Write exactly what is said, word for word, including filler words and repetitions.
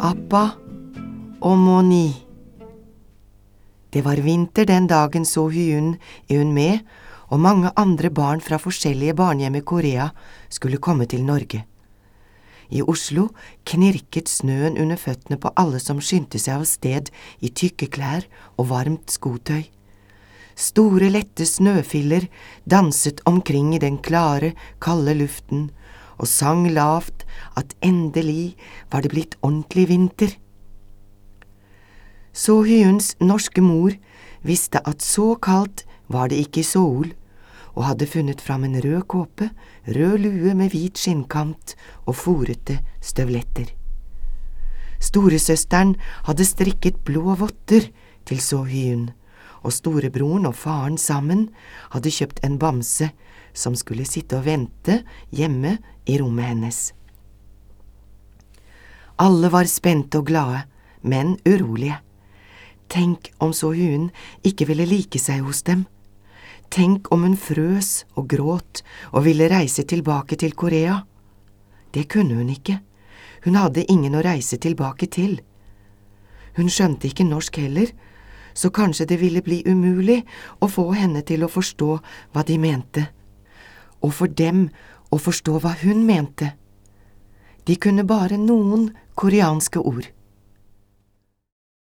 Appa og Moni. Det var vinter den dagen Så Hyun, Eun med og mange andre barn fra forskjellige barnehjem i Korea skulle komme til Norge. I Oslo knirket snøen under føttene på alle som skyndte seg av sted i tykke klær og varmt skotøy. Store, lette snøfiller danset omkring i den klare, kalde luften og sang lavt at endelig var det blitt ordentlig vinter. Så Hyuns norske mor visste at så kaldt var det ikke i Seoul, og hadde funnet fram en rød kåpe, rød lue med hvit skinnkant og forete støvletter. Storesøsteren hadde strikket blå votter til Så Hyun, og storebroren og faren sammen hadde kjøpt en bamse som skulle sitte og vente hjemme i rommet hennes. Alle var spente og glade, men urolige. Tenk om Så Hyun ikke ville like seg hos dem. Tenk om hun frøs og gråt og ville reise tilbake til Korea. Det kunne hun ikke. Hun hadde ingen å reise tilbake til. Hun skjønte ikke norsk heller, så kanskje det ville bli umulig å få henne til å forstå hva de mente, og for dem å forstå hva hun mente. De kunne bare noen koreanske ord.